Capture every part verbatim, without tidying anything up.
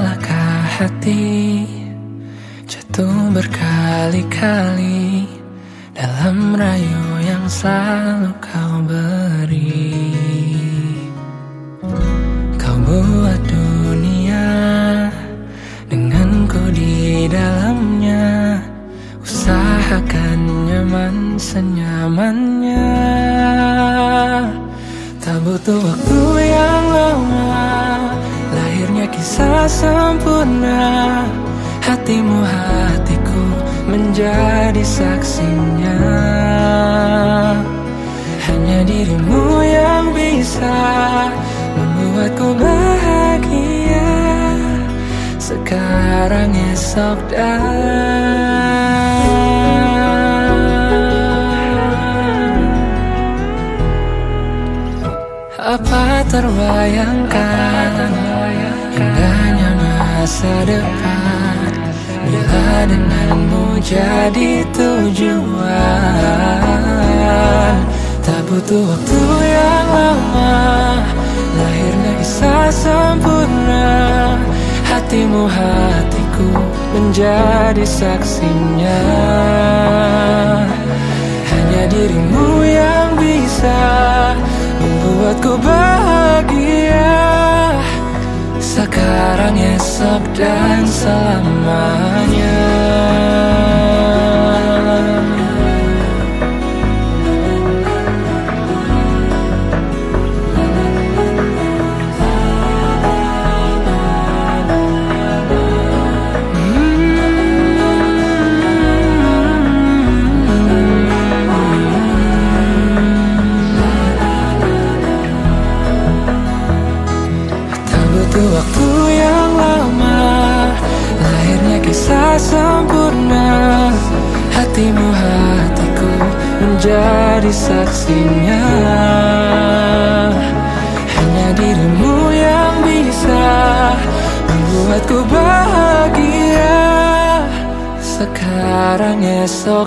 Salahkah hati jatuh berkali-kali dalam rayu yang selalu kau beri? Kau buat dunia denganku di dalamnya, usahakan nyaman senyamannya. Tak butuh waktu yang lama, lahirnya kisah sempurna. Hatimu hatiku menjadi saksinya. Hanya dirimu yang bisa membuatku bahagia sekarang, esok, dan apa terbayangkan indahnya masa depan bila denganmu jadi tujuan. Tak butuh waktu yang lama, lahirnya kisah sempurna. Hatimu hatiku menjadi saksinya. Hanya dirimu yang bisa membuatku bahagia sekarang, esok, dan selamanya. Waktu yang lama, lahirnya kisah sempurna. Hatimu hatiku menjadi saksinya. Hanya dirimu yang bisa membuatku bahagia sekarang, esok,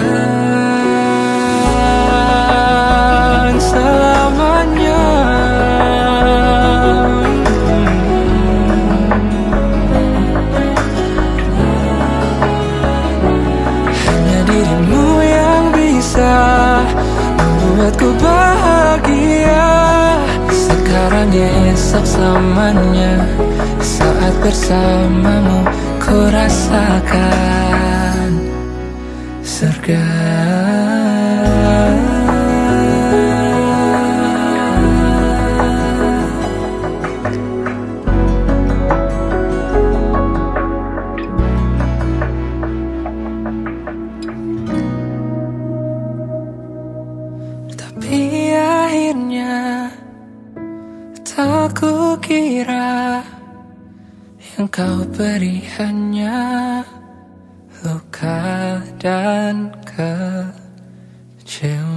dan selamanya. Membuatku bahagia sekarang, esok, selamanya. Saat bersamamu ku rasakan surga. Tapi akhirnya tak kukira yang kau beri hanya luka dan kecewa.